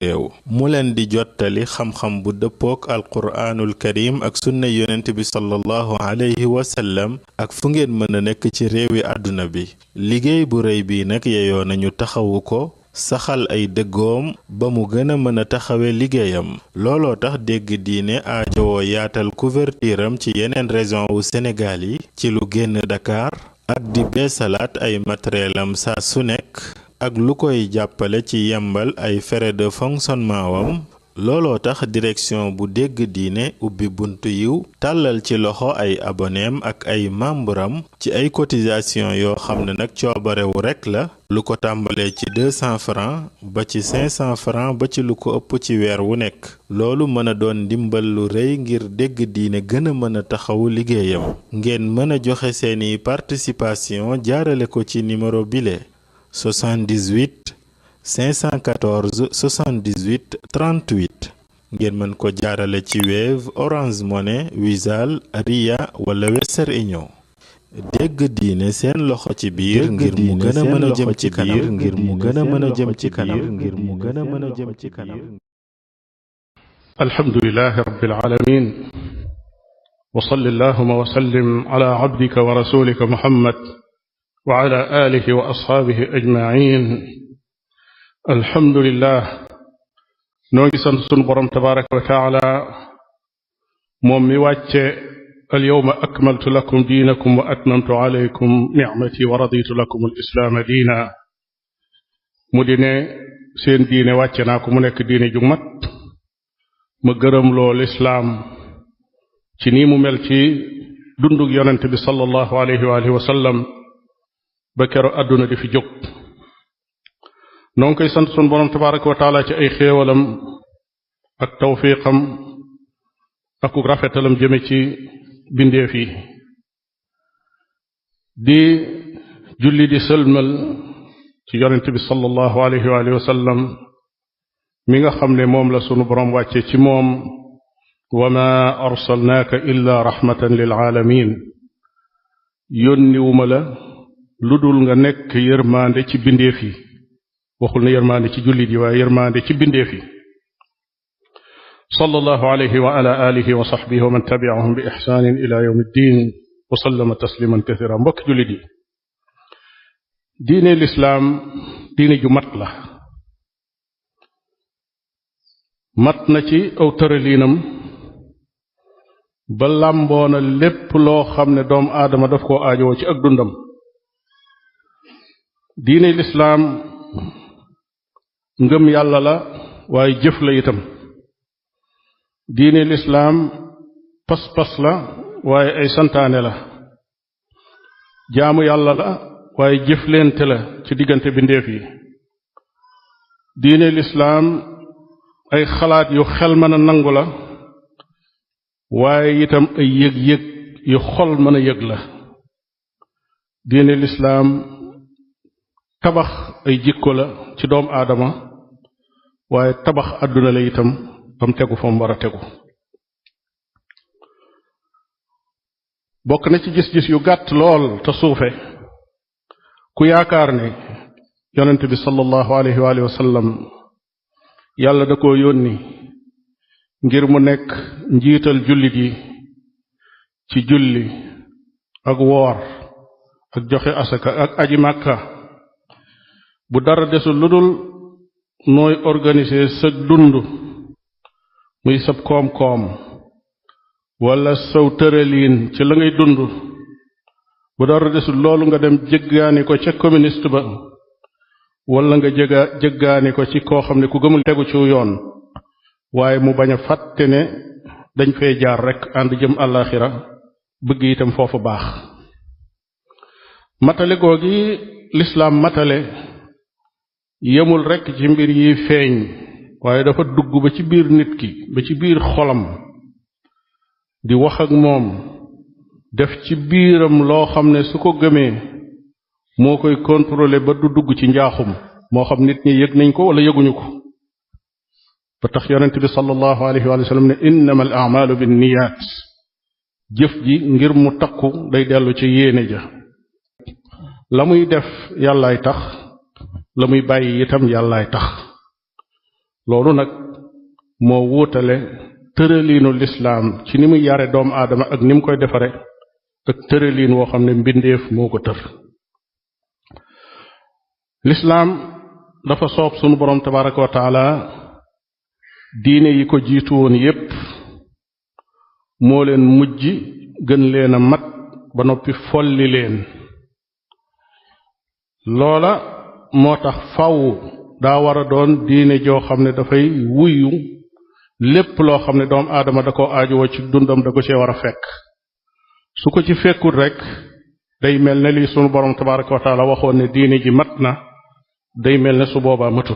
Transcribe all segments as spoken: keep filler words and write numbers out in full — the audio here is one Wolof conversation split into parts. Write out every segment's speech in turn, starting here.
réew mu leen di jottali xam-xam bu dëppook alquraanul karim ak sunna yonent bi sallallahu alayhi wa sallam ak fu ngeen mën a nekk ci réewi àdduna bi liggéey bu rëy bi nag yeyoo nañu taxawu ko saxal ay dëggoom ba mu gën a mën a taxawe liggéeyam looloo tax dégg diine aajowoo yaatal couverture am ci yeneen région wu Sénégal yi ci lu génn Dakar ak di beesalaat ay matérielam saa su nekk ak lu koy jàppale ci yembal ay frais de fonctionnement wam looloo tax direction bu dégg diine ubbi buntu yiw tàllal ci loxo ay aboneem ak ay membram ci ay cotisation yoo xam ne nag coobarewu rekk la lu ko tàmbalee ci deux cents francs ba ci cinq cents francs ba ci lu ko ëpp ci weer wu nekk loolu mën a doon ndimbal lu rëy ngir dégg diine gën a mën a taxawu liggéeyam ngeen mën a joxe seeni participation jaarale ko ci numéro bile soixante-dix-huit cinq cent quatorze soixante-dix-huit trente-huit ngeen mën ko jaarale ci Wave Orange Money Wizall Ria wala Western Union dégg diine seen loxo ci biir ngir mu gën a mën a jëm ci kanam ngir mu gën a mën a jëm ci kanam ngir mu gën a mën a jëm ci kanam alhamdulillahi rabbil alamin wa salli allahumma wa sallim ala abdika wa rasulika muhammad wa ala alihi wa ashaabihi ajmain alhamdulillah noo ngi sant sunu borom tabaraka wa taala moom mi wàcce alyawma akmaltu lakum diinakum wa atmamtu alaykum nicmati wa raditu lakum alislaama diina mu di ne seen diine wàcce naa ko mu nekk diine ju mat ma gërëm loo lislaam ci nii mu mel ci dundug yonente bi sallallahu alayhi wa alihi wa sallam ba kero àdduna di fi jóg noo ngi koy sant sunu borom tabaraka wa taala ci ay xéewalam ak tawfiqam ak rafetalam jëme ci bindeef yi di julli di sëlmal ci yonent bi sallallahu alayhi wa alihi wa sallam mi nga xam ne moom la sunu borom wàcce ci moom wa ma arsalnaaka illa rahmatan lil aalamin yónniwuma la lu dul nga nekk yërmaande ci bindeef yi waxul na yërmaande ci jullit yi waaye yërmaande ci bindeef yi sallallahu alayhi wa ala alihi wa sahbihi wa man tabi'ahum bi ihsanin ila yawmi ddin wa sallama tasliman kathira mbokk jullit yi diine lislaam diine ju mat la mat na ci aw tëraliinam ba làmboona lépp loo xam ne doomu aadama daf koo aajowoo ci ak dundam diine lislaam ngëm yàlla la waaye jëf la itam diine lislaam pas-pas la waaye ay santaane la jaamu yàlla la waaye jëflente la ci diggante bindeef yi diine lislaam ay xalaat yu xel mën a nangu la waaye itam ay yëg-yëg yu xol mën a yëg la diine lislaam tabax ay jikko la ci doomu aadama waaye tabax àdduna la itam bam tegu fa mu war a tegu bokk na ci gis-gis yu gàtt lool te suufe ku yaakaar ne yonent bi sallallahu alayhi wa alihi wa sallam yàlla da koo yónni ngir mu nekk njiital jullit yi ci julli ak woor ak joxe asaka ak aji màkka bu dara desul lu dul nooy organiser sa dund muy sab koom-koom wala saw tëraliin ci la ngay dund bu dara desul loolu nga dem jëggaani ko ca communiste ba wala nga jëga jëggaani ko ci koo xam ne ku gëmul tegu ci yoon waaye mu bañ a fàtte ne dañ fay jaar rek ànd jëm àllaaxira bëgg itam foofu baax matale googi lislaam matale yemul rekk ci mbir yi feeñ waaye dafa dugg ba ci biir nit ki ba ci biir xolam di wax ak moom def ci biiram loo xam ne su ko gëmee moo koy contrôler ba du dugg ci njaaxum moo xam nit ñi yëg nañ ko wala yëguñu ko ba tax yonent bi sallallahu alayhi wa sallam ne innama al a'malu bin niyaat jëf ji ngir mu takku day dellu ci yéene ja la muy def yàllaay tax la muy bàyyi itam yàllaay tax loolu nag moo wuutale tëraliinu lislaam ci ni muy yare doomu aadama ak ni mu koy defare ak tëraliin woo xam ne mbindeef moo ko tër lislaam dafa soob sunu boroom tabaraka wa taala diine yi ko jiitu woon yépp moo leen mujj gën leen a mat ba noppi folli leen loola moo tax faw daa war a doon diine joo xam ne dafay wuyu lépp loo xam ne doomu aadama da ko aajowoo ci dundam da ko cee war a fekk su ko ci fekkul rek day mel ne lii sunu boroom tabaraka wa taala waxoon ne diine ji mat na day mel ne su boobaa matut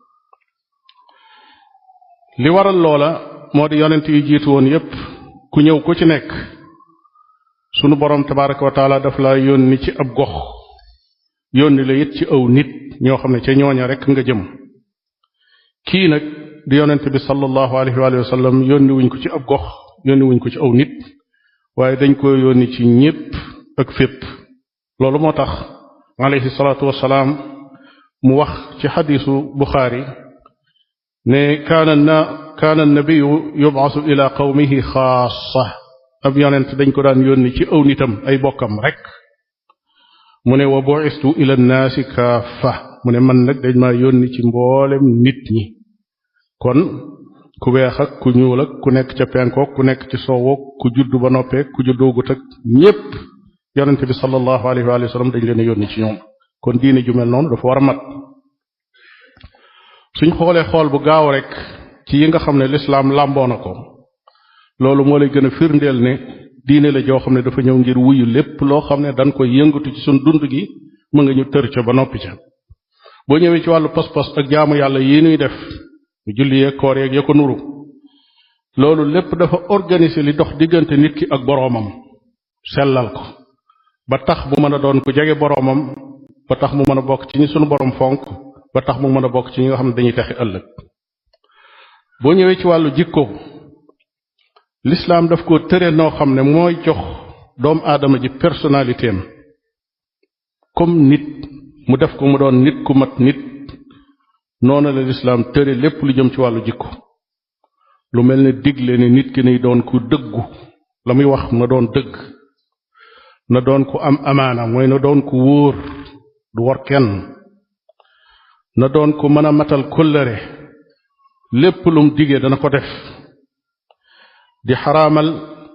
li waral loola moo di yonent yi jiitu woon yépp ku ñëw ku ci nekk sunu boroom tabaraka wa taala daf la yónni ci ab gox yónni la it ci aw nit ñoo xam ne ca ñooña rek nga jëm kii nag di yonent bi sallallahu alayhi wa sallam yónni wuñ ko ci ab gox yónni wuñ ko ci aw nit waaye dañ ko yónni ci ñépp ak fépp loolu moo tax alayhi salaatu wassalaam mu wax ci xadiisu Buxaari ne kaana na kaana nabiyu yub'asu ila qawmihi xaasa ab yonent dañ ko daan yónni ci aw nitam ay bokkam rek mu ne wa bu'istu ila nnaasi kaafa mu ne man nag dañ maa yónni ci mboolem nit ñi kon ku weex ak ku ñuul ak ku nekk ca penkook ku nekk ci soowook ku juddu ba noppeek ku juddoogut ak ñépp yonente bi sallallahu alayhi wa sallam dañ leen a yónni ci ñoom kon diine ju mel noonu dafa war a mat suñ xoolee xool bu gaaw rek ci yi nga xam ne lislaam làmboo na ko loolu moo lay gën a firndeel ne diine la joo xam ne dafa ñëw ngir wuyu lépp loo xam ne dañ koy yëngatu ci suñ dund gi mu nga ñu tër ca ba noppi ca boo ñëwee ci wàllu pas-pas ak jaamu yàlla yi nuy def mu julli yeeg koor yeeg ya ko nuru loolu lépp dafa organiser li dox diggante nit ki ak boroomam sellal ko ba tax bu mën a doon ku jege boroomam ba tax mu mën a bokk ci ñi sunu boroom fonk ba tax mu mën a bokk ci ñi nga xam ne dañuy texi ëllëg boo ñëwee ci wàllu jikko l'islam daf ko tëre noo xam ne mooy jox doomu aadama ji personnalité am comme nit mu def ko mu doon nit ku mat nit noonu la l'islam tëre lépp lu jëm ci wàllu jikko lu mel ne digle ne nit ki nay doon ku dëggu la muy wax na doon dëgg na doon ku am amaana mooy na doon ku wóor du war kenn na doon ku mën a matal kóllëre lépp lum digee dana ko def di xaraamal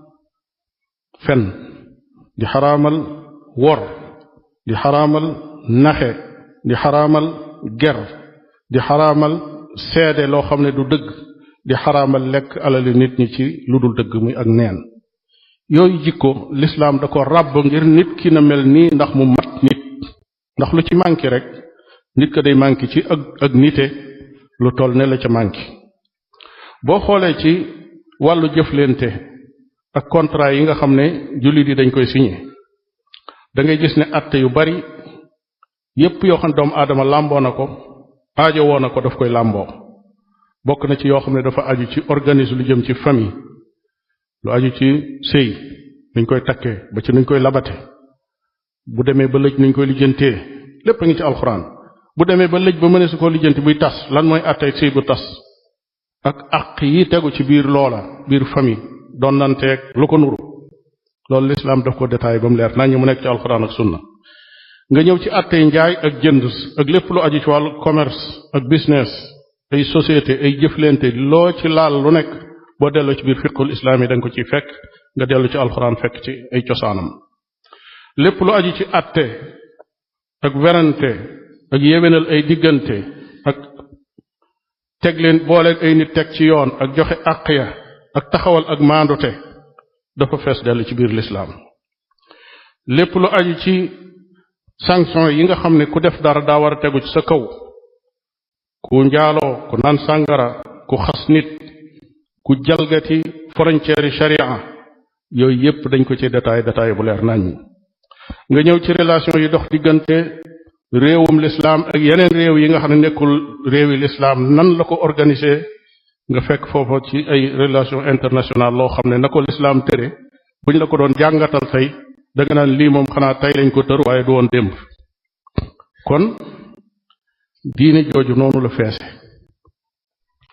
fen di xaraamal wor di xaraamal naxe di xaraamal ger di xaraamal seede loo xam ne du dëgg di xaraamal lekk alali nit ñi ci lu dul dëgg muy ak neen yooyu jikko lislaam da ko ràbb ngir nit ki na mel nii ndax mu mat nit ndax lu ci manqué rek nit ka day manqué ci ak ak nite lu toll ne la ca manqué boo xoolee ci wàllu jëflente ak contrat yi nga xam ne jullit yi dañ koy signé da ngay gis ne atte yu bari yépp yoo xam ne doomu aadama làmboo na ko aajo woo na ko daf koy làmboo bokk na ci yoo xam ne dafa aju ci organisme lu jëm ci famille lu aju ci sëy nuñ koy takkee ba ci nuñ koy labate bu demee ba lëj nuñ koy lijjantee lépp a ngi ci alxuraan bu demee ba lëj ba mëne su ko lijjanti buy tas lan mooy attey sëy bu tas ak àq yi tegu ci biir loola biir famille doon nanteeg lu ko nuru loolu lislaam daf ko détaillé ba mu leer nañ ñu mu nekk ci alxuraan ak sunna nga ñëw ci attey njaay ak jënd ak lépp lu aju ci wàllu commerce ak business ay société ay jëflente loo ci laal lu nekk boo delloo ci biir fiqhul islaam yi da nga ko ciy fekk nga dellu ci alxuraan fekk ci ay cosaanam lépp lu aju ci atte ak werante ak yewenal ay diggante ak teg leen booleeg ay nit teg ci yoon ak joxe àq ya ak taxawal ak maandute dafa fees dellu ci biir lislaam lépp lu aju ci sanction yi nga xam ne ku def dara daa war a tegu ci sa kaw ku njaaloo ku naan sàngara ku xas nit ku jalgati frontière yi sharia yooyu yépp dañ ko ci détail détail bu leer nañ nga ñëw ci relation yi dox diggante réewum lislaam ak yeneen réew yi nga xam ne nekkul réewi lislaam nan la ko organiser nga fekk foofa ci ay relation internationale loo xam ne na ko lislaam tere buñ la ko doon jàngatal tey da nga naan lii moom xanaa tey lañ ko tër waaye du woon démb kon diine jooju noonu la feese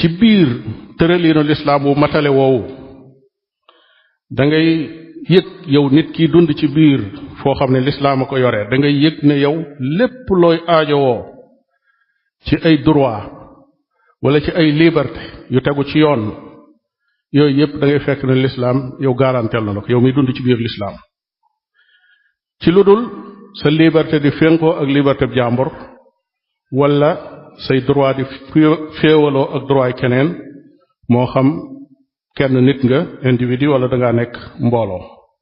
ci biir tëraliinu lislaam wu matale woowu da ngay yëg yow nit ki dund ci biir foo xam ne lislaam a ko yore da ngay yëg ne yow lépp looy aajowoo ci ay droit wala ci ay liberté yu tegu ci yoon yooyu yëpp da ngay fekk ne lislaam yow garantel na la ko yow miy dund ci biir lislaam ci lu dul sa liberté di fénkoo ak liberté bi jàmbur wala say droit di féewaloo ak droit keneen moo xam kenn nit nga individu wala da ngaa nekk mbooloo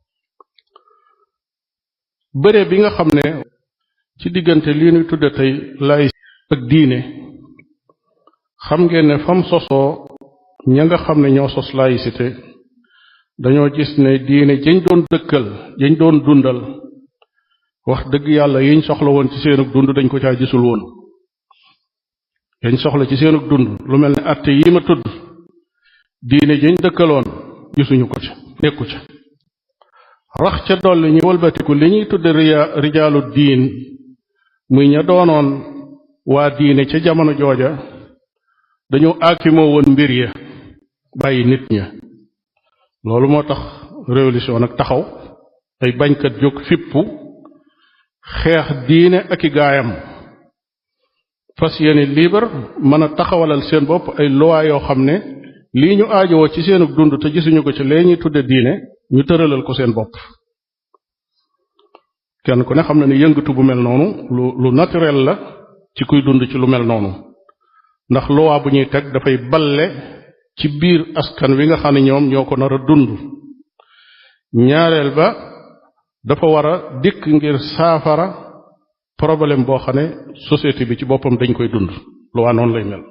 bëre bi nga xam ne ci diggante lii ñuy tudde tey lay ak diine xam ngeen ne fam sosoo ña nga xam ne ñoo sos laïcité dañoo gis ne diine jañ doon dëkkal jañ doon dundal wax dëgg yàlla yiñ soxla woon ci seenug dund dañ ko caa gisul woon yañ soxla ci seenug dund lu mel ne atte yi ma tudd diine jañ dëkkaloon gisuñu ko ca nekku ca rax ca dolli ñu wëlbatiku li ñuy tudde rijaalu diin muy ña doonoon waa diine ca jamono jooja dañoo aakimoo woon mbir ya bàyyi nit ña loolu moo tax révolution nag taxaw ay bañkat jóg fippu xeex diine ak i gaayam fas yéene libre mën a taxawalal seen bopp ay loi yoo xam ne lii ñu aajowoo ci seenu dund te gisuñu ko ci lee ñuy tudde diine ñu tëralal ko seen bopp kenn ku ne xam na ne yëngatu bu mel noonu lu lu naturel la ci kuy dund ci lu mel noonu ndax loi bu ñuy teg dafay balle ci biir askan wi nga xam ne ñoom ñoo ko nar a dund ñaareel ba dafa war a dikk ngir saafara problème boo xam ne société bi ci boppam dañ koy dund loi noonu lay mel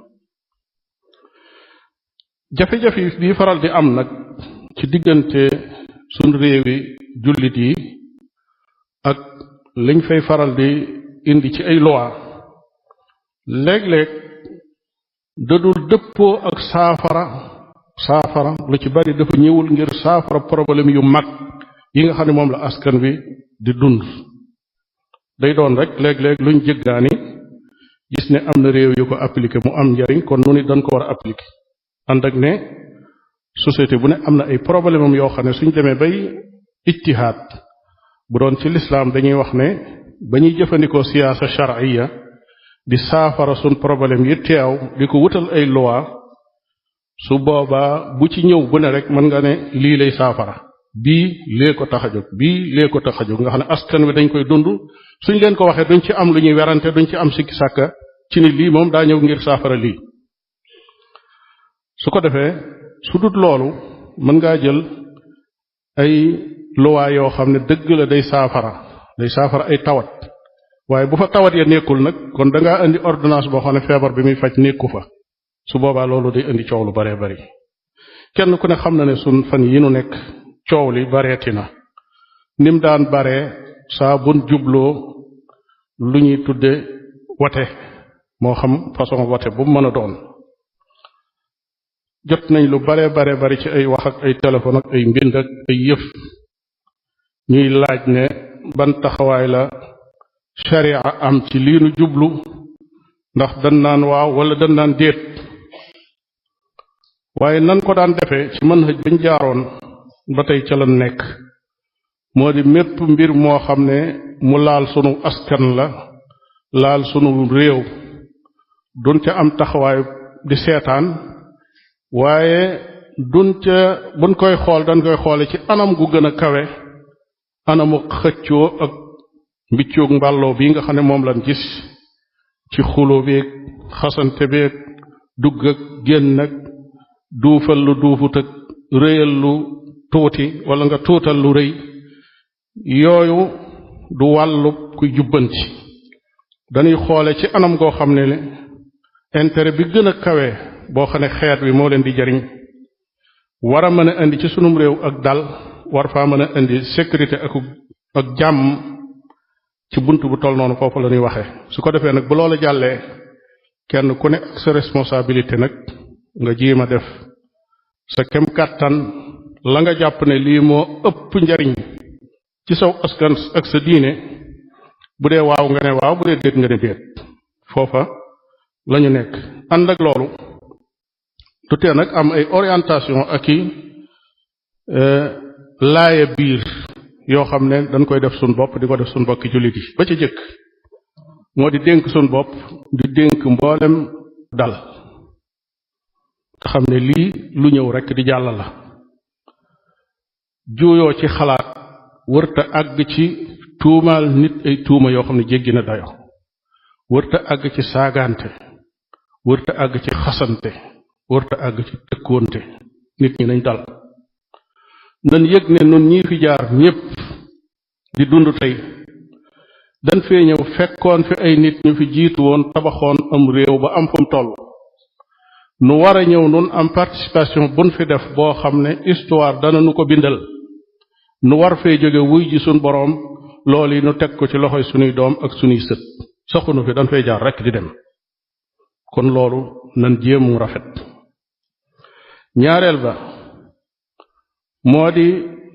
jafe-jafe yi bii faral di am nag ci diggante suñ réewi jullit yi ak liñ fay faral di indi ci ay loi léeg-léeg dadul dëppoo ak saafara saafara lu ci bari dafa ñëwul ngir saafara problème yu mag yi nga xam ne moom la askan wi di dund day doon rek léeg-léeg luñ jëggaani gis ne am na réew yu ko appliqué mu am njariñ kon nu ni dañ ko war a appliqué ànd ak ne société bu ne am na ay problème am yoo xam ne suñ demee bay ijtihaad bu doon ci lislaam dañuy wax ne ba ñuy jëfandikoo siyaasa shar'iyya di saafara suñ problème yi teew di ko wutal ay loi su boobaa bu ci ñëw bu ne rek mën nga ne lii lay saafara bii lee ko tax a jóg bii lee ko tax a jóg nga xam ne askan wi dañ koy dund suñ leen ko waxee duñ ci am lu ñuy werante duñ ci am sikki sàkka ci ni lii moom daa ñëw ngir saafara lii su ko defee su dut loolu mën ngaa jël ay loi yoo xam ne dëgg la day saafara day saafara ay tawat waaye bu fa tawat ya nekkul nag kon da ngaa indi ordonnance boo xam ne feebar bi muy faj nekku fa su boobaa loolu day indi coow lu baree bari kenn ku ne xam na ne sun fan yi nu nekk coow li bareeti na nim daan baree saa bun jubloo lu ñuy tudde wote moo xam façon wote bu mën a doon jot nañ lu bare bare bari ci ay wax ak ay téléphone ak ay mbind ak ay yëf ñuy laaj ne ban taxawaay la sharia am ci lii nu jublu ndax dan naan waaw wala dan naan déet waaye nan ko daan defee ci manhaj bañ jaaroon ba tey ca la nekk moo di mépp mbir moo xam ne mu laal sunu askan la laal sunu réew duñ ca am taxawaay di seetaan waaye duñ ca buñ koy xool dañ koy xoole ci anam gu gën a kawe anamu xëccoo ak mbiccoog mbàlloo bii nga xam ne moom lañ gis ci xuloo beeg xasante beeg dugg ak génn ak duufal lu duufut ak rëyal lu tuuti wala nga tuutal lu rëy yooyu du wàllu kuy jubbanti dañuy xoole ci anam goo xam ne intérêt bi gën a kawe boo xam ne xeet wi moo leen di jariñ war a mën a indi ci sunum réew ak dal war faa mën a indi sécurité ak ak jàmm ci bunt bu toll noonu foofu la ñuy waxee su ko defee nag bu loola jàllee kenn ku ne ak sa responsabilité nag nga jéem a def sa kem kàttan la nga jàpp ne lii moo ëpp njariñ ci saw askan ak sa diine bu dee waaw nga ne waaw bu dee déet nga ne déet foofa lañu nekk ànd ak loolu du tee nag am ay orientation ak i laaya biir yoo xam ne dañ koy def suñ bopp di ko def suñ bokki jullit yi ba ci jëkk moo di dénk suñ bopp di dénk mboolem dal nga xam ne lii lu ñëw rekk di jàll la juuyoo ci xalaat wërta àgg ci tuumaal nit ay tuuma yoo xam ne jéggi na dayo wërta àgg ci saagaante wërta àgg ci xasante wërta àgg ci tëkkoonte nit ñi nañ dal nan yëg ne nun ñii fi jaar ñépp di dund tey dañ fee ñëw fekkoon fi ay nit ñu fi jiitu woon tabaxoon am réew ba am fu mu toll nu war a ñëw nun am participation buñ fi def boo xam ne histoire dana nu ko bindal nu war fee jóge wuy ji suñ boroom loolu yi nu teg ko ci loxoy sunuy doom ak sunuy sët saxunu fi dañ fay jaar rekk di dem kon loolu nan jéemu rafet ñaareel ba moo di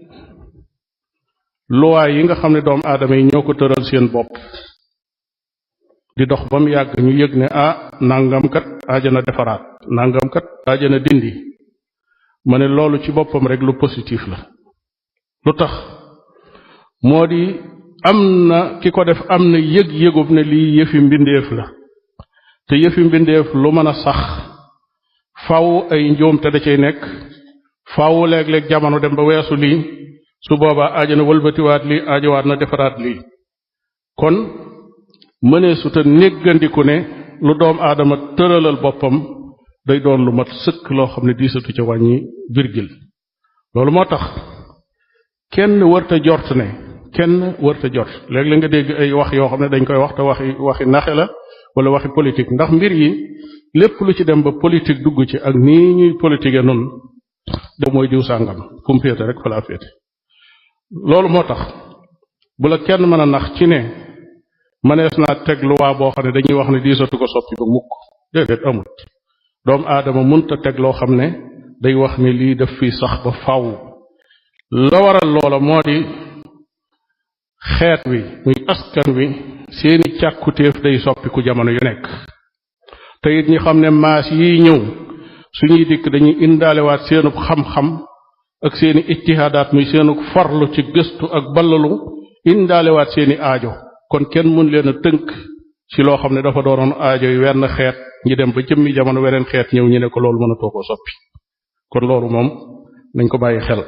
luwaay yi nga xam ne doomu aadama yi ñoo ko tëral seen bopp di dox ba mu yàgg ñu yëg ne ah nangam kat aajana defaraat nangam kat aajana dindi ma ne loolu ci boppam rek lu positif la lu tax moo di am na ki ko def am na yëg-yëgub ne lii yëfi mbindeef la te yëfi mbindeef lu mën a sax faw ay njuumte da cay nekk faw léeg-léeg jamono dem ba weesu lii su boobaa aajana wëlbatiwaat lii aajowaat na defaraat lii kon mënee su te néggandiku ne lu doom aadama tëralal boppam day doon lu mat sëkk loo xam ne diisatu ca wàññi virgule loolu moo tax kenn wërta jort ne kenn wërta jort léegi la nga dégg ay wax yoo xam ne dañ koy wax te waxi waxi naxe la wala waxi politique ndax mbir yi lépp lu ci dem ba politique dugg ci ak nii ñuy politique noonu da mooy diw sàngam fu mu féete rek fa laa féete loolu moo tax bu la kenn mën a nax ci ne mënees naa teg luwaa boo xam ne dañuy wax ne diisatu ko soppi ba mukk déedéet amul doomu aadama mënta teg loo xam ne day wax ne lii daf fi sax ba faw la waral loola moo di xeet wi muy askan wi seeni càkkutéef day soppiku jamono yu nekk te it ñi xam ne maas yiy ñëw suñuy dikk dañuy indaalewaat seenub xam-xam ak seeni ijtihaadaat muy seenug farlu ci gëstu ak ballalu indaalewaat seeni aajo kon kenn mën leen a tënk ci loo xam ne dafa doonoon aajo yu wenn xeet ñi dem ba jëmmi jamono weneen xeet ñëw ñu ne ko loolu mënatoo koo soppi kon loolu moom nañ ko bàyyi xel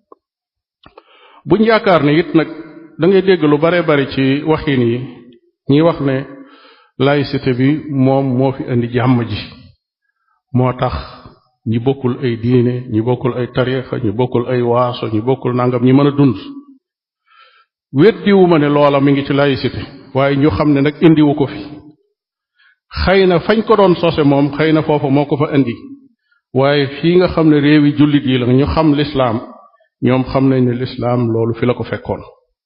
buñ yaakaar ne it nag da ngay dégg lu bare bari ci waxin yi ñi wax ne laïcité bi moom moo fi indi jàmm ji moo tax ñi bokkul ay diine ñi bokkul ay tariixa ñi bokkul ay waaso ñi bokkul nangam ñi mën a dund weddiwuma ne loola mi ngi ci laïcité waaye ñu xam ne nag indiwu ko fi xëy na fañ ko doon sose moom xëy na foofa moo ko fa indi waaye fii nga xam ne réewi jullit yi la ñu xam lislaam ñoom xam nañ ne lislaam loolu fi la ko fekkoon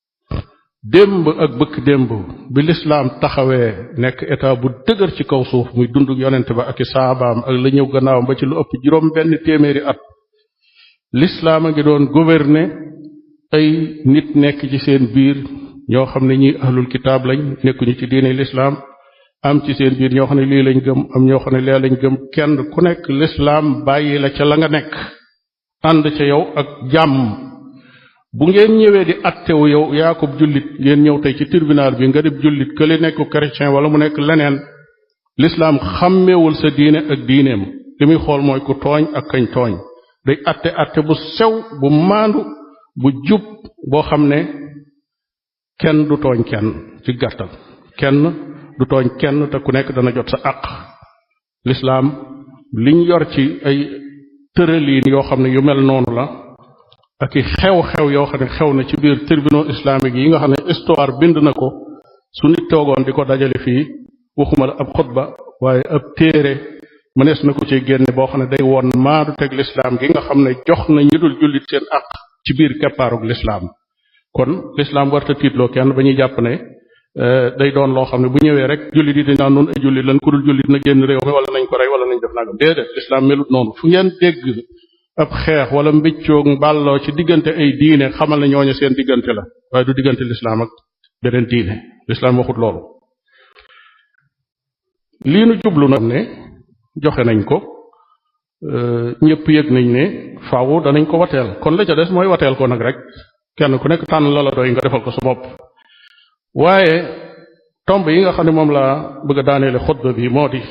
démb ak bëkk démb bi lislaam taxawee nekk état bu dëgër ci kaw suuf muy dund yonent ba ak i saabaam ak la ñëw gannaawam ba ci lu ëpp juróom benn téeméeri at lislaam a ngi doon gouverner ay nit nekk ci seen biir ñoo xam ne ñi ahlul kitaab lañ nekkuñu ci diine lislaam am ci seen biir ñoo xam ne lii lañ gëm am ñoo xam ne lee lañ gëm kenn ku nekk lislaam bàyyi la ca la nga nekk ànd ca yow ak jàmm bu ngeen ñëwee di attewu yow yaakub jullit ngeen ñëw tey ci tribunal bi nga def jullit que li nekk chrétien wala mu nekk leneen lislaam xàmmeewul sa diine ak diineem li muy xool mooy ku tooñ ak kañ tooñ day atte atte bu sew bu maandu bu jub boo xam ne kenn du tooñ kenn ci gàttal kenn du tooñ kenn te ku nekk dana jot sa àq lislaam liñ yor ci ay tëraliin yoo xam ne yu mel noonu la ak i xew-xew yoo xam ne xew na ci biir tribunaux islamiques yi nga xam ne histoire bind na ko su nit toogoon di ko dajale fii waxuma la ab xutba waaye ab téere mënees na ko ci génne boo xam ne day woon maadu teg lislaam gi nga xam ne jox na ñi dul jullit seen àq ci biir keppaarug lislaam kon lislaam warta tiitloo kenn ba ñuy jàpp ne day doon loo xam ne bu ñëwee rek jullit yi dañ naan noonu ay jullit lan ku dul jullit na génn réew mi wala nañ ko rey wala nañ def nagam déedéet lislaam melut noonu fu ngeen dégg ab xeex wala mbiccoog mbàlloo ci diggante ay diine xamal ne ñooñu seen diggante la waaye du diggante lislaam ak beneen diine lislaam waxut loolu lii nu jublu nag ne joxe nañ ko ñëpp yëg nañ ne faaw danañ ko wateel kon la ca des mooy wateel ko nag rek kenn ku nekk tànn la la doy nga defal ko sa bopp waaye tomb yi nga xam ne moom laa bëgg a daaneele xutba bi moo di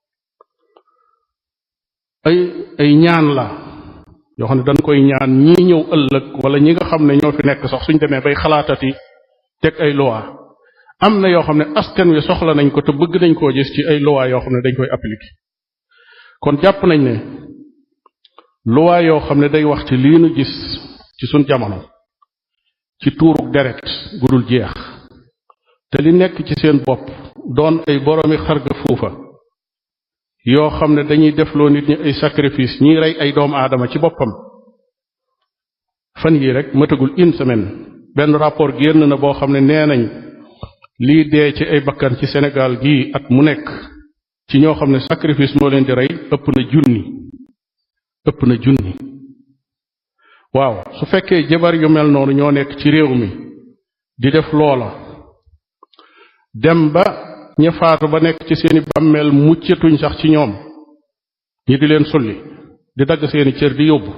ay ay ñaan la yoo xam ne dañ koy ñaan ñii ñëw ëllëg wala ñi nga xam ne ñoo fi nekk sax suñ demee bay xalaatati teg ay loi am na yoo xam ne askan wi soxla nañ ko te bëgg nañ koo gis ci ay loi yoo xam ne dañ koy appliquer kon jàpp nañ ne loi yoo xam ne day wax ci lii nu gis ci suñ jamono ci tuuruk deret gudul jeex te li nekk ci seen bopp doon ay boroomi xarga fuufa yoo xam ne dañuy defloo nit ñi ay sacrifice ñiy rey ay doomu aadama ci boppam fan yii rek matagul une semaine benn rapport génn na boo xam ne nee nañ lii dee ci ay bakkan ci Sénégal gii at mu nekk ci ñoo xam ne sacrifice moo leen di rey ëpp na junni ëpp na junni waaw su fekkee jabar yu mel noonu ñoo nekk ci réew mi di def loola dem ba ña faatu ba nekk ci seeni bàmmeel muccatuñ sax ci ñoom ñi di leen sulli di dagg seeni cër di yóbbu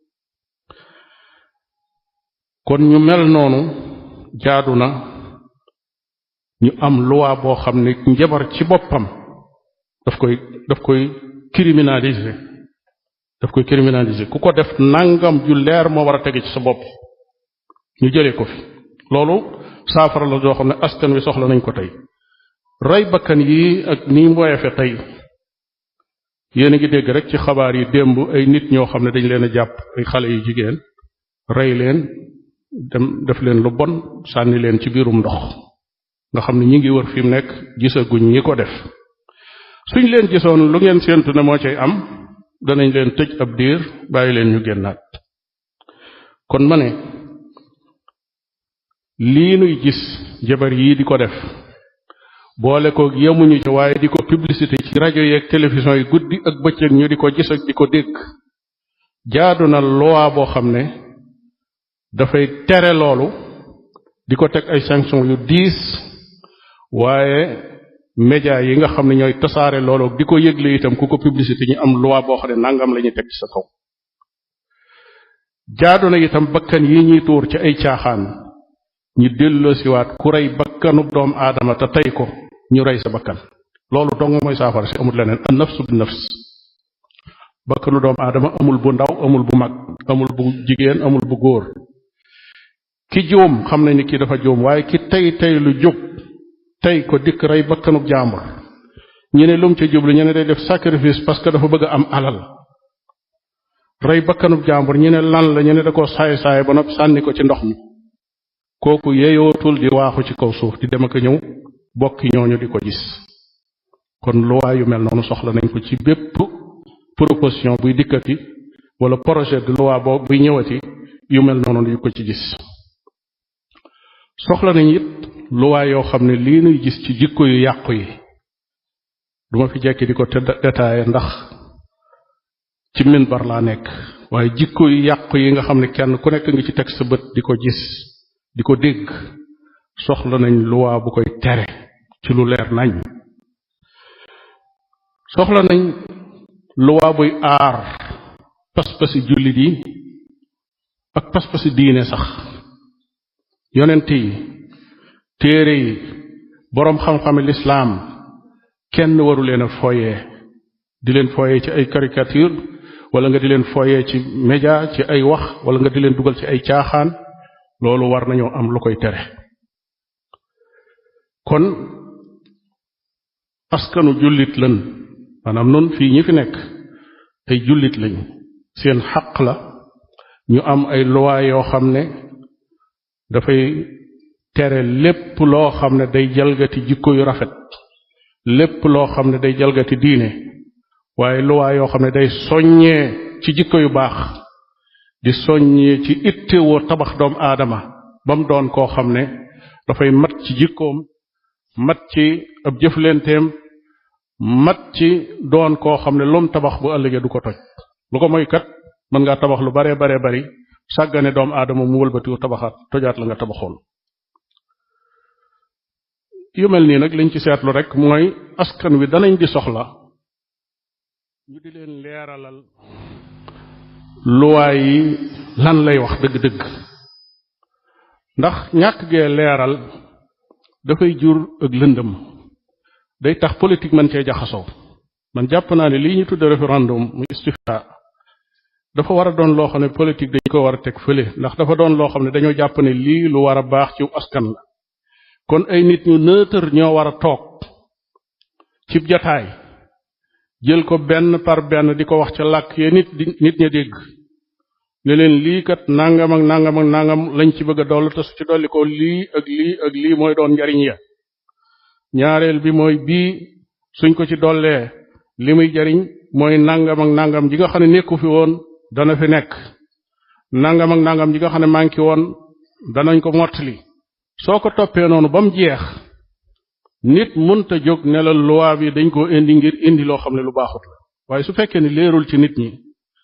kon ñu mel noonu jaadu na ñu am loi boo xam ne njabar ci boppam daf koy daf koy criminaliser daf koy criminaliser ku ko def nangam ju leer moo war a tege ci sa bopp ñu jëlee ko fi loolu saafara la joo xam ne askan wi soxla nañ ko tey rey bakkan yi ak nii mu woyefe tey yéen a ngi dégg rek ci xabaar yi démb ay nit ñoo xam ne dañ leen a jàpp ay xale yu jigéen rey leen dem def leen lu bon sànni leen ci biirum ndox nga xam ne ñi ngi wër fi mu nekk gisaguñ ñi ko def suñ leen gisoon lu ngeen séentu ne moo cay am danañ leen tëj ab diir bàyyi leen ñu génnaat kon ma ne lii nuy gis jabar yii di ko def boole ko yemuñu ci waaye di ko publicité ci rajo yeeg télévision yi guddi ak bëccëg ñu di ko gis ak di ko dégg jaadu na loi boo xam ne dafay tere loolu di ko teg ay sanction yu diis waaye média yi nga xam ne ñooy tasaare loolu di ko yëgle itam ku ko publicité ñu am loi boo xam ne nangam la ñuy teg ci sa kaw jaadu na itam bakkan yi ñuy tuur ci ay caaxaan ñu delloosiwaat ku rey bakkanu doomu aadama te tey ko ñu rey sa bakkan loolu dong mooy saafara si amul leneen an nafsu bi nafs bakkanu doomu aadama amul bu ndaw amul bu mag amul bu jigéen amul bu góor ki juum xam nañ ni kii dafa juum waaye ki tey tey lu jóg tey ko dikk rey bakkanub jàmbur ñu ne lum ca jublu ñu ne day def sacrifice parce que dafa bëgg a am alal rey bakkanub jàmbur ñu ne lan la ñu ne da ko saay saay ba noppi sànni ko ci ndox mi kooku yeeyootul di waaxu ci kaw suuf di dem ak ñëw bokki ñooñu di ko gis kon loi yu mel noonu soxla nañ ko ci bépp proposition buy dikkati wala projet de loi boo buy ñëwati yu mel noonu di ko ci gis soxla nañ it loi yoo xam ne lii nuy gis ci jikko yu yàqu yi duma fi jekki di ko détaillé ndax ci minbar laa nekk waaye jikko yu yàqu yi nga xam ne kenn ku nekk ngi ci teg sa bët di ko gis di ko dégg soxla nañ loi bu koy tere ci lu leer nañ soxla nañ loi buy aar pas-pasi jullit yi ak pas-pasi diine sax yonent yi téere yi boroom xam-xami lislaam kenn waru leen a foyee di leen foyee ci ay caricature wala nga di leen foyee ci média ci ay wax wala nga di leen dugal ci ay caaxaan loolu war nañoo am lu koy tere kon askanu jullit lan maanaam nun fii ñi fi nekk ay jullit lañ seen xaq la ñu am ay loi yoo xam ne dafay tere lépp loo xam ne day jalgati jikko yu rafet lépp loo xam ne day jalgati diine waaye loi yoo xam ne day soññee ci jikko yu baax di soññee ci ittewoo tabax doomu aadama ba mu doon koo xam ne dafay mat ci jikkoom mat ci ab jëflenteem mat ci doon koo xam ne lum tabax bu ëllëgee du ko toj lu ko mooy kat mën ngaa tabax lu baree baree bari sàggane doomu aadama mu wëlbatiku tabaxaat tojaat la nga tabaxoon yu mel nii nag liñ ci seetlu rek mooy askan wi danañ di soxla ñu di leen leeralal luwaay yi lan lay wax dëgg-dëgg ndax ñàkk gee leeral dafay jur ak lëndëm day tax politique man cee jaxasoo man jàpp naa ne lii ñu tudde référendum mu istifta dafa war a doon loo xam ne politique dañ ko war a teg fële ndax dafa doon loo xam ne dañoo jàpp ne lii lu war a baax ci askan la kon ay nit ñu nëtër ñoo war a toog cib jataay jël ko benn par benn di ko wax ca làkk ya nit di nit ña dégg ne leen lii kat nangam ak nangam ak nangam lañ ci bëgg a doll te su ci dolli ko lii ak lii ak lii mooy doon njariñ ya ñaareel bi mooy bii suñ ko ci dollee li muy jariñ mooy nangam ak nangam ji nga xam ne nekku fi woon dana fi nekk nangam ak nangam ji nga xam ne manqué woon danañ ko mottali soo ko toppee noonu ba mu jeex nit mënta jóg ne la loi bi dañ koo indi ngir indi loo xam ne lu baaxut la waaye su fekkee ni leerul ci nit ñi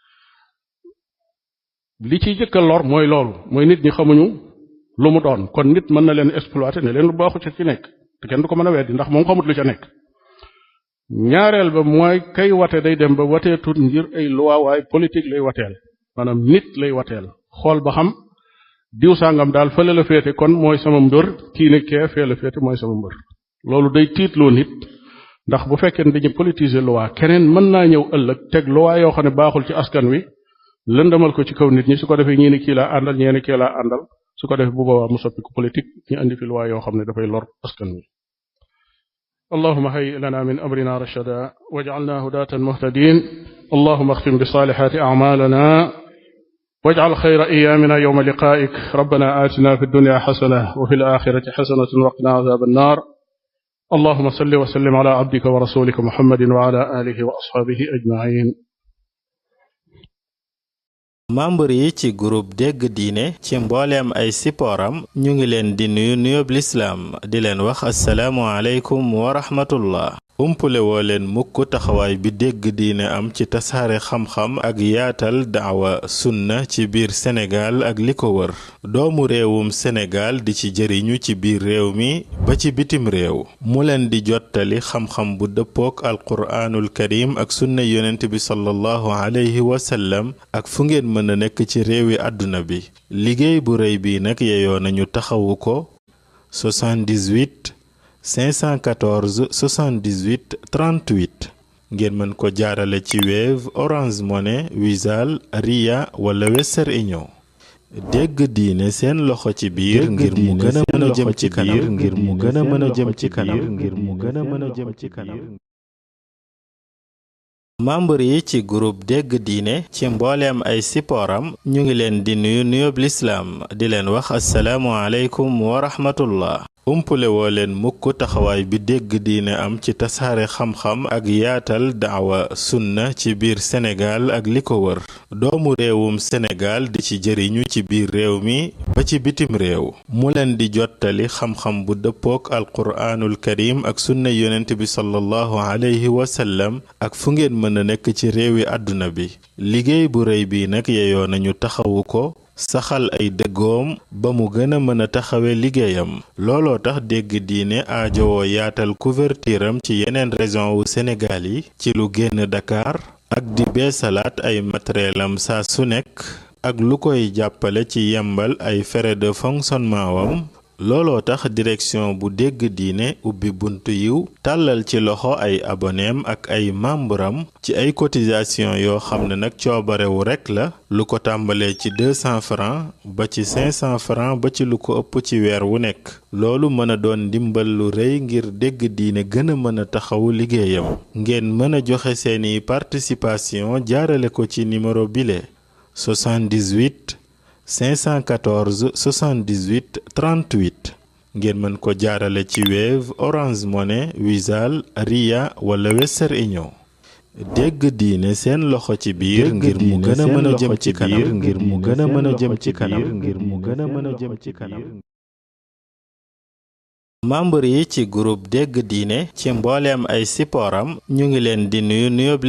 li ciy jëkka lor mooy loolu mooy nit ñi xamuñu lu mu doon kon nit mën na leen exploiter ne leen lu baaxut ci nekk te kenn du ko mën a weddi ndax moom xamut lu ca nekk ñaareel ba mooy kay wate day dem ba wateetut ngir ay loi waaye politique lay wateel maanaam nit lay wateel xool ba xam diw sàngam daal fële la féete kon mooy sama mbër kii ne kee fee la féete mooy sama mbër loolu day tiitloo nit ndax bu fekkee ne dañu politiser loi keneen mën naa ñëw ëllëg teg loi yoo xam ne baaxul ci askan wi lëndamal ko ci kaw nit ñi su ko defee ñii ne kii laa àndal ñee ne kii laa àndal su ko defee bu boobaa mu soppi ko politique ñu andi fi loi yoo xam ne dafay lor askan wi اللهم هيئ لنا من أمرنا رشدا واجعلنا هداة مهتدين اللهم اختم بصالحات أعمالنا واجعل خير أيامنا يوم لقائك ربنا آتنا في الدنيا حسنة وفي الآخرة حسنة وقنا عذاب النار اللهم صل وسلم على عبدك ورسولك محمد وعلى آله وأصحابه أجمعين membre yi ci groupe dégg diine ci mbooleem ay sipooram ñu ngi leen di nuyu nuyoob lislaam di leen wax assalaamu aleykum wa rahmatullah umpule woo leen mukk taxawaay bi dégg diine am ci tasaare xam-xam ak yaatal daawa sunna ci biir Sénégal ak li ko wër doomu réewum Sénégal di ci jëriñu ci biir réew mi ba ci bitim réew mu leen di jottali xam-xam bu dëppook alquraanul karim ak sunna yonent bi sallallahu alayhi wa sallam ak fu ngeen mën a nekk ci réewi àdduna bi liggéey bu rëy bi nag yeyoo nañu taxawu ko soixante-dix-huit cinq cent quatorze soixante-dix-huit trente-huit ngeen mën ko jaarale ci Wave Orange Money Wizall Ria wala Western Union dégg diine seen loxo ci biir ngir mu gën a mën a jëm ci kanam ngir mu gën a mën a jëm ci kanam ngir mu gën a mën a jëm ci kanam membre yi ci groupe dégg diine ci mbooleem ay sipooram ñu ngi leen di nuyu nuyoob lislaam di leen wax assalaamu aleykum wa rahmatullah umpule woo leen mukk taxawaay bi dégg diine am ci tasaare xam-xam ak yaatal daawa sunna ci biir Sénégal ak li ko wër doomu réewum Sénégal di ci jëriñu ci biir réew mi ba ci bitim réew mu leen di jottali xam-xam bu dëppook alquraanul karim ak sunna yonent bi sallallahu alayhi wa sallam ak fu ngeen mën a nekk ci réewi àdduna bi liggéey bu rëy bi nag yeyoo nañu taxawu ko saxal ay dëggoom ba mu gën a mën a taxawe liggéeyam looloo tax dégg diine aajowoo yaatal couverture am ci yeneen région wu Sénégal yi ci lu génn Dakar ak di beesalaat ay matérielam saa su nekk ak lu koy jàppale ci yembal ay frais de fonctionnement wam looloo tax direction bu dégg diine ubbi buntu yiw tàllal ci loxo ay aboneem ak ay membram ci ay cotisation yoo xam ne nag coobarewu rekk la lu ko tàmbalee ci deux cents francs ba ci cinq cents francs ba ci lu ko ëpp ci weer wu nekk loolu mën a doon ndimbal lu rëy ngir dégg diine gën a mën a taxawu liggéeyam ngeen mën a joxe seeni participation jaarale ko ci numéro bile soixante-dix-huit cinq cent quatorze soixante-dix-huit trente-huit ngeen mën ko jaarale ci Wave Orange Money Wizall Ria wala Western Union dégg diine seen loxo ci biir ngir mu gën a mën a jëm ci kanam ngir mu gën a mën a jëm ci kanam ngir mu gën a mën a jëm ci kanam membre yi ci groupe dégg diine ci mbooleem ay sipooram ñu ngi leen di nuyu nuyoob